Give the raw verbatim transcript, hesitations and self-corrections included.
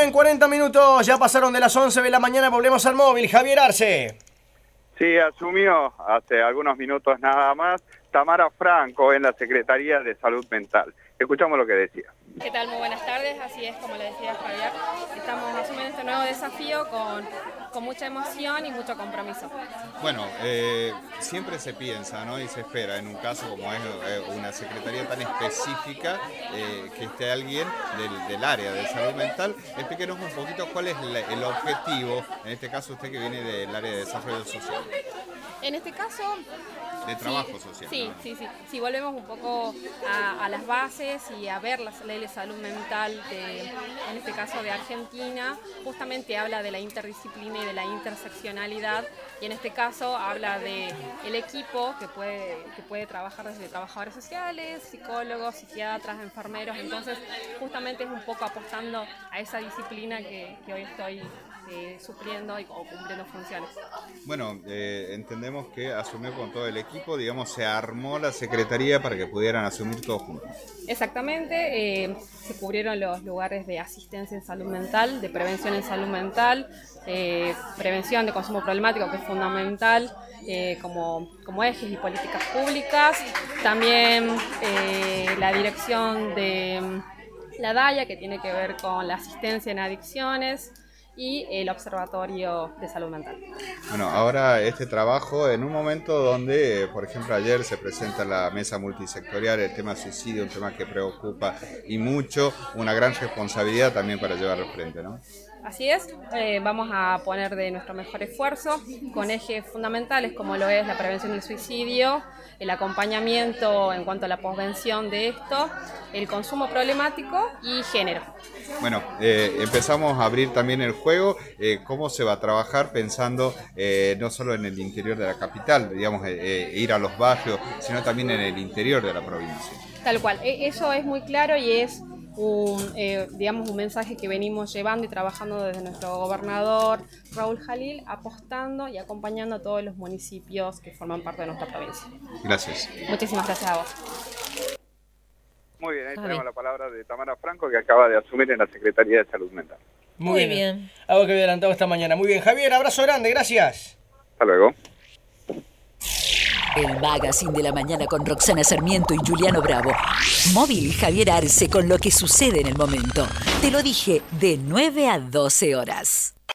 en cuarenta minutos, ya pasaron de las once de la mañana, volvemos al móvil. Javier Arce. Sí, asumió hace algunos minutos nada más Tamara Franco en la Secretaría de Salud Mental. Escuchamos lo que decía. ¿Qué tal? Muy buenas tardes. Así es, como le decía Javier, estamos asumiendo este nuevo desafío con, con mucha emoción y mucho compromiso. Bueno, eh, siempre se piensa, ¿no? Y se espera en un caso como es eh, una secretaría tan específica eh, que esté alguien del, del área de salud mental. Explíquenos un poquito cuál es la, el objetivo, en este caso usted que viene del área de desarrollo social. En este caso... De trabajo sí, social. Sí, ¿no? sí, sí. Si volvemos un poco a, a las bases y a ver las leyes de salud mental, de, en este caso de Argentina, justamente habla de la interdisciplina y de la interseccionalidad, y en este caso habla de el equipo que puede, que puede trabajar desde trabajadores sociales, psicólogos, psiquiatras, enfermeros. Entonces, justamente es un poco apostando a esa disciplina que, que hoy estoy eh, supliendo y, o cumpliendo funciones. Bueno, eh, entendemos que asumió con todo el equipo, digamos, se armó la secretaría para que pudieran asumir todos juntos. Exactamente, eh, se cubrieron los lugares de asistencia en salud mental, de prevención en salud mental, eh, prevención de consumo problemático, que es fundamental, eh, como, como ejes y políticas públicas. También eh, la dirección de la DAIA, que tiene que ver con la asistencia en adicciones, y el Observatorio de Salud Mental. Bueno, ahora este trabajo en un momento donde, por ejemplo, ayer se presenta la mesa multisectorial, el tema suicidio, un tema que preocupa y mucho, una gran responsabilidad también para llevar al frente, ¿no? Así es, eh, vamos a poner de nuestro mejor esfuerzo con ejes fundamentales como lo es la prevención del suicidio, el acompañamiento en cuanto a la posvención de esto, el consumo problemático y género. Bueno, eh, empezamos a abrir también el juego, eh, cómo se va a trabajar pensando eh, no solo en el interior de la capital, digamos, eh, eh, ir a los barrios, sino también en el interior de la provincia. Tal cual, eso es muy claro y es un, eh, digamos, un mensaje que venimos llevando y trabajando desde nuestro gobernador Raúl Jalil, apostando y acompañando a todos los municipios que forman parte de nuestra provincia. Gracias. Muchísimas gracias a vos. Muy bien, ahí Ay. tenemos la palabra de Tamara Franco, que acaba de asumir en la Secretaría de Salud Mental. Muy bien. Algo que había adelantado esta mañana. Muy bien, Javier, abrazo grande, gracias. Hasta luego. El Magazine de la Mañana con Roxana Sarmiento y Juliano Bravo. Móvil Javier Arce con lo que sucede en el momento. Te lo dije, de nueve a doce horas.